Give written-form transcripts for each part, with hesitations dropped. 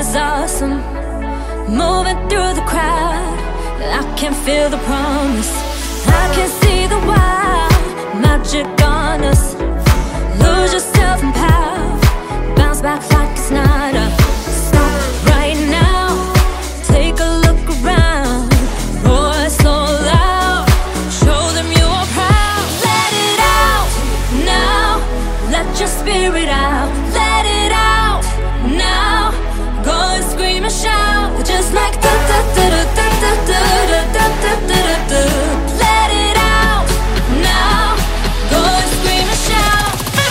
was awesome, moving through the crowd. I can feel the promise, I can see the wild magic on us. Lose yourself in power, bounce back like it's not a stop right now. Take a look around, roar so loud, show them you are proud. Let it out now, let your spirit out. Let it out now, go and scream and shout, just like da da da da da da da da da da da. Let it out now, go and scream and shout.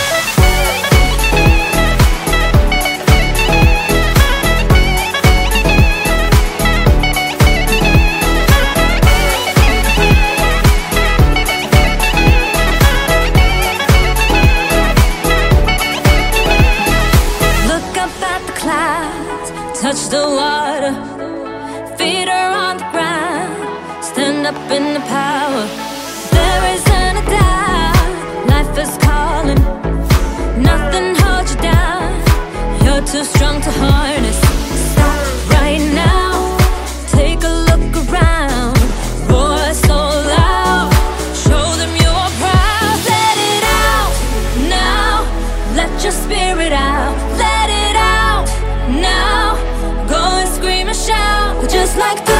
Look up at the clouds, touch the water, feet are on the ground, stand up in the power. There isn't a doubt, life is calling, nothing holds you down. You're too strong to harness. Stop right now, take a look around, roar so loud, show them you are proud. Let it out now, let your spirit out. Let it out now, go and scream and shout, just like